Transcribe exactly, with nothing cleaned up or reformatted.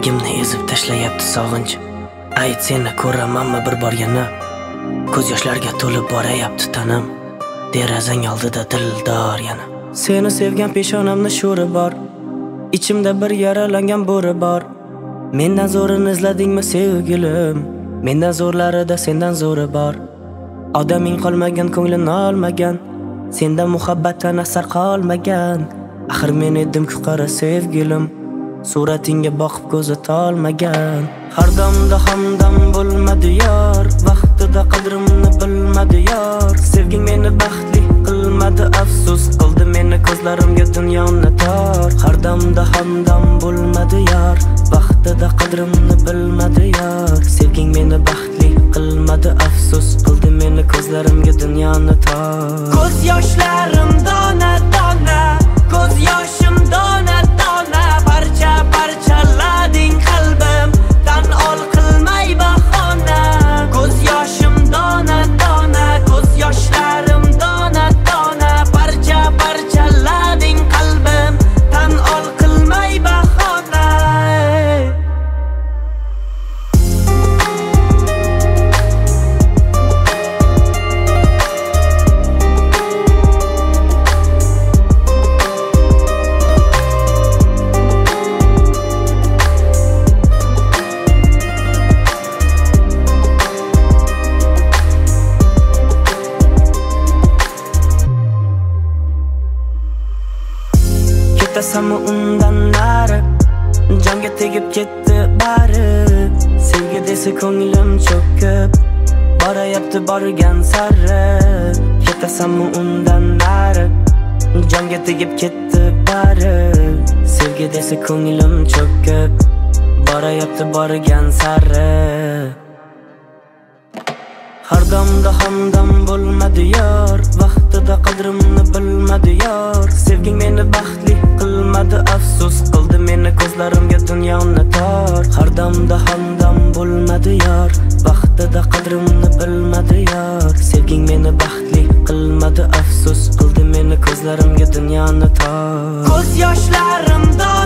Yuragimni ezib tashlayapti sog'inch. Ayt, seni ko'ramanmi bir bor yana? Ko'z yoshlarga to'lib borayapti tanam. Derazang oldida dildor yana. Seni sevgan peshonamni sho'ri bor. Ichimda bir yaralangan bo'ri bor. Mendan zo'rini izladingmi sevgilim? Mendan zo'rlarida sendan zo'ri bor. Odaming qolmagan, ko'nglimni olmagan. Sendan muhabbatdan asar qolmagan. Axir men edim-ku qara sevgilim. Suratingga boqib ko'zi tolmagan. Har damda hamdam bo'lmadi yor. Vaqtida qadrimni bilmadi yor. Sevging meni baxtli qilmadi, afsus qildi meni ko'zlarimga dunyoni tor. Har damda hamdam bo'lmadi yor. Vaqtida qadrimni bilmadi yor. Sevging meni baxtli qilmadi, afsus qildi meni ko'zlarimga dunyoni tor. Ko'z yoshlarim dona dona, ko'z yoshim dona dona, parcha parchalading qalbim, tan ol qilmay bahona. Ko'z yoshim dona dona, ko'z yoshlarim dona dona, parcha parchalading qalbim, tan ol qilmay bahona. Ketasanmi undan nari, jonga tegib ketdi bari. Sevgi desa ko'nglim cho'kib borayapti borgan sari. Ketasanmi undan nari, jonga tegib ketdi bari. Sevgi desa ko'nglim cho'kib borayapti borgan sari. Har damda hamdam bo'lmadi yor. Vaqtida qadrimni bilmadi yor. Sevging meni baxtli qilmadi, afsus qildi meni ko'zlarimga dunyoni tor. Har damda hamdam bo'lmadi yor. Vaqtida qadrimni bilmadi yor. Sevging meni baxtli qilmadi, afsus qildi meni ko'zlarimga dunyoni tor. Ko'z yoshlarim dona